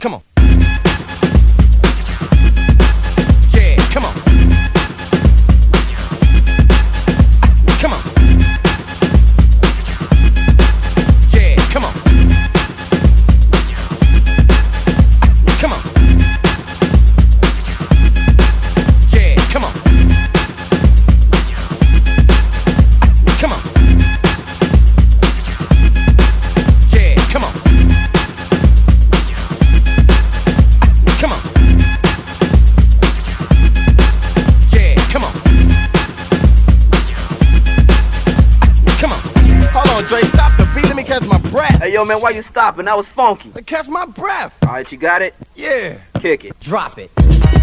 Come on. Yeah, come on. Come on. Yeah, come on. Come on. Yeah, come on. Come on. Yeah, come on. Come on. Yeah, come on. Come on. Hold on, Dre, stop the beat. Let me catch my breath. Hey, yo, man, why you stopping? That was funky. Let me catch my breath. All right, you got it? Yeah. Kick it. Drop it.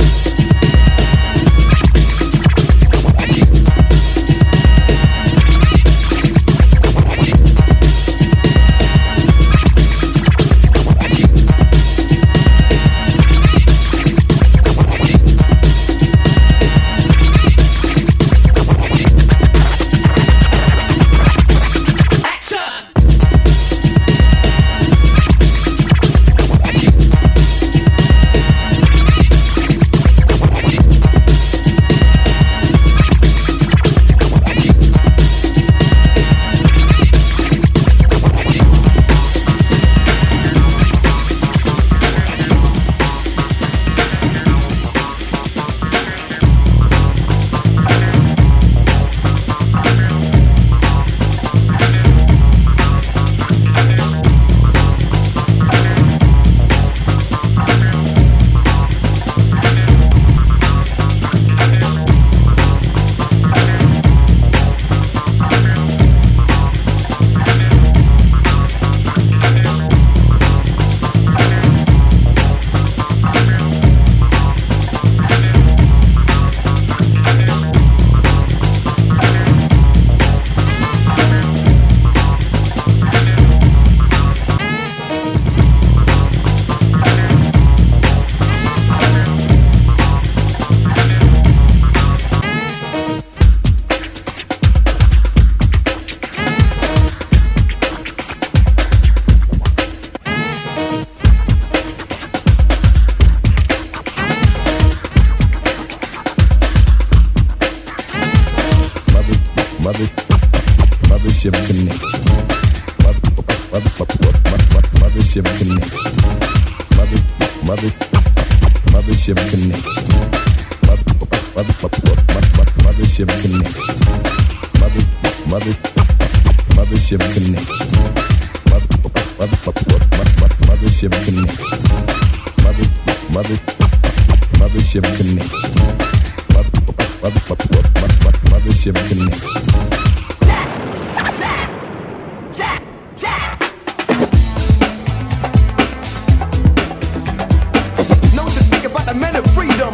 Mothership Connection. Mothership Connection. Mothership Connection. Mothership Connection. Mothership Connection. Mothership Connection. Mothership Connection. Mothership Connection. The men of freedom.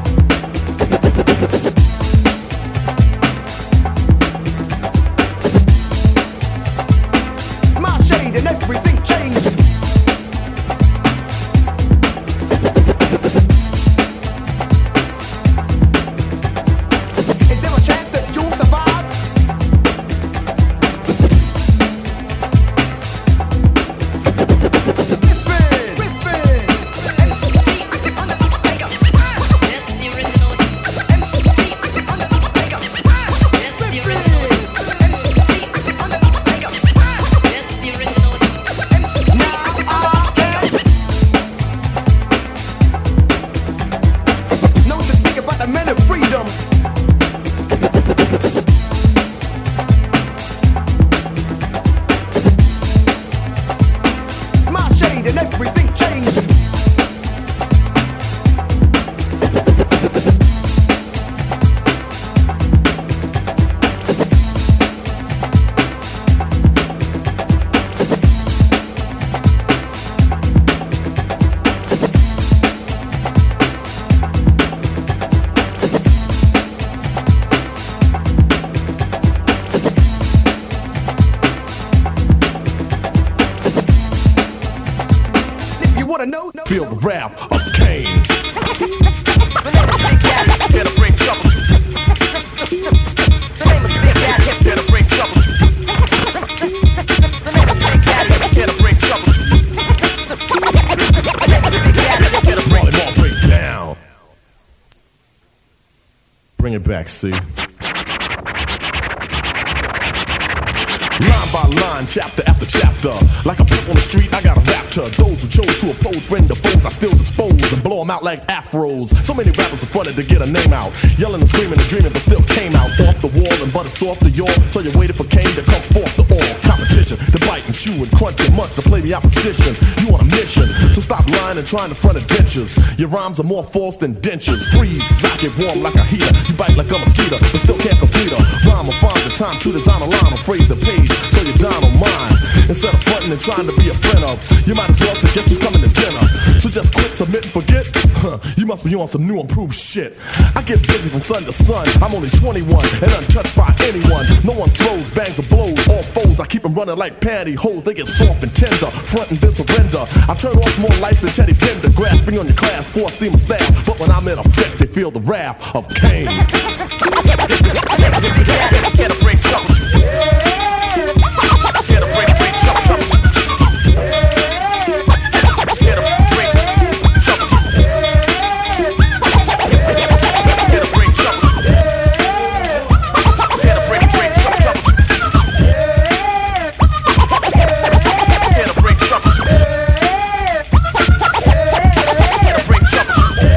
My shade and everything changed. Is there a chance that you'll survive? The men of freedom. My shade and everything changed. Feel the wrath of Cain. it back, see. Line by line, chapter after chapter. Like a pimp on the street, I got a raptor. Those who chose to oppose friend to foes, I still dispose and blow them out like afros. So many rappers are fronted to get a name out. Yelling and screaming and dreaming, but still came out off the wall and butter soft to yaw. So you waited for Kane to come forth to all competition. To bite and chew and crunch and munch to play the opposition. You on a mission, so stop lying and trying to front adventures. Your rhymes are more false than dentures. Freeze, I get warm like a heater. You bite like a mosquito, but still can't complete a rhyme or find the time to design a line or phrase the page. So you're down on mine. Instead of fronting and trying to be a friend of, you might as well say guess who's coming to dinner. So just quit, submit and forget. You must be on some new improved shit. I get busy from sun to sun. I'm only 21 and untouched by anyone. No one throws, bangs or blows. All foes, I keep them running like pantyhose. They get soft and tender, front and then surrender. I turn off more lights than Teddy Bender, grasping on your class 4 steamer staff. But when I'm in effect, they feel the wrath of Kane. Get a break trouble. Get a break trouble. Get a break trouble. Get a break trouble. Get a break trouble. Get a break trouble. Get a break trouble.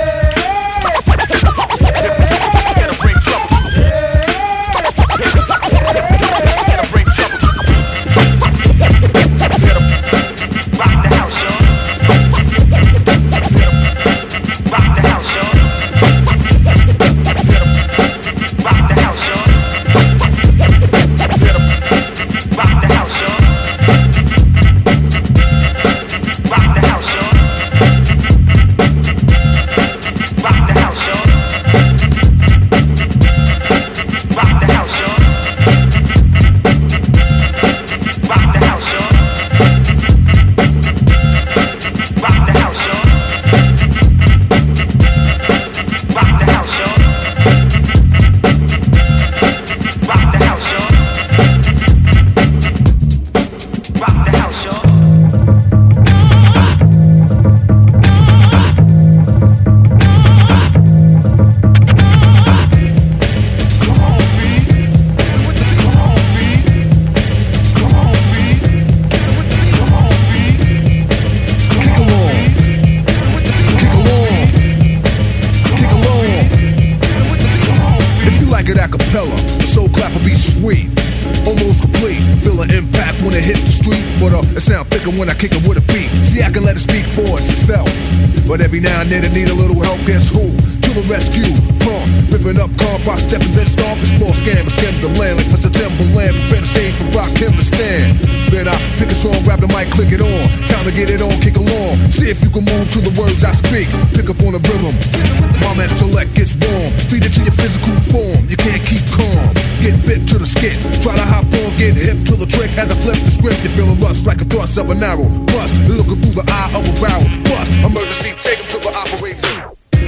When I kick it with a beat, see I can let it speak for itself. But every now and then it need a little help. Guess who? To the rescue, ripping up car by stepping then stomp. Explore scam and skim the land like Mr. Timberland. Prepare the stage for rock him to stand. Then I pick a song, grab the mic, click it on. Time to get it on, kick along. See if you can move to the words I speak. Pick up on the rhythm. My intellect gets warm. Feed it to your physical form. You can't keep calm. Get fit to the skit. Try to hop on, get hip to the trick. As I flip the script, you feel a rush like a thrust of an arrow. Bust, looking through the eye of a barrel. Bust, emergency, take him to the operating room.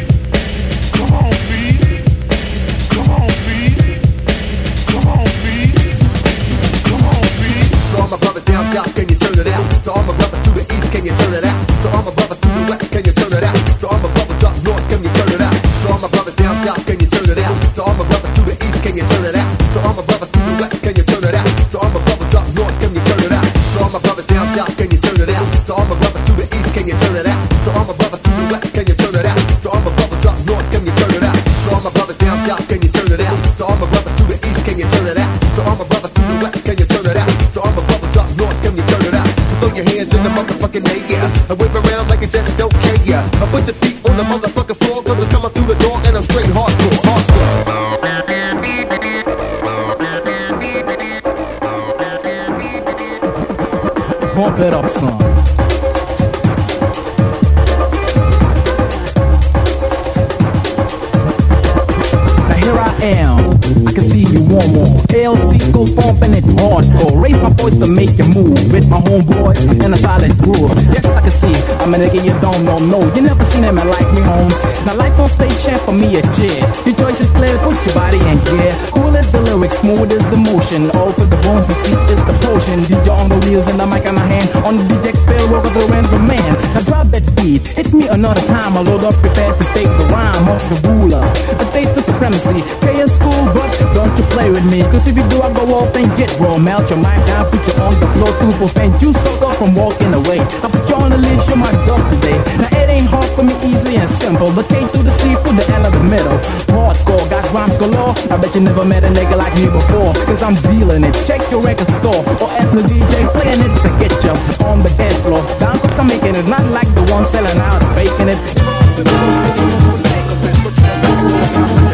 Come on, B. Come on, B. Come on, B. Come on, B. So all my brothers down south, can you turn it out? So all my brothers to the east, can you turn it out? So all my brothers to the west, can you turn it out? So all my brothers up north, can you turn it out? So all my brothers down south, can you turn it out? So all my brothers to the east, can you turn it out? So all my brothers to the west, can you turn it out? So all my brothers up north, can you turn it out? So all my brothers down south, can you turn it out? So all my brothers to the east, can you turn it out? So all my brothers to the west, can you turn it out? So all my brothers up north, can you turn it out? So all my brothers down south, can you turn it out? So all my brothers to the east, can you turn it out? So all my brothers to the west, can you turn it out? So all my brothers up north, can you turn it out? So throw your hands in the motherfucking air, yeah. And wave around like it just don't care, yeah. I put the feet on the motherfucking floor, cause I'm coming through the door and I'm straight hardcore, Bump it up some. Now here I am, I can see you one more. ALC goes bumping it hardcore. Raise my voice to make you move with my homeboys and a solid groove. Yes, I can see I'm a nigga you don't know. You never seen a man like me, home. Now life on stage chant for me a cheer. Your choice is clear, push your body and gear. Cool as the lyrics, smooth as the motion. All for the bones and sweet is the potion. DJ on the wheels and the mic in my hand. On the DJ spell, work the random man. Now drop that beat, hit me another time. I load up prepared to take the rhyme off the ruler. A taste of supremacy, chaos play with me, cause if you do I go off and get raw. Melt your mind down, put you on the floor to prevent you sucker from walking away. I put you on the list, you're my dog today. Now it ain't hard for me, easy and simple. The K through the C through the L of the middle. Hardcore, got rhymes galore. I bet you never met a nigga like me before, cause I'm dealing it. Check your record store or ask the DJ playing it to get you on the dance floor. Down cause I'm making it, not like the one selling out, faking it.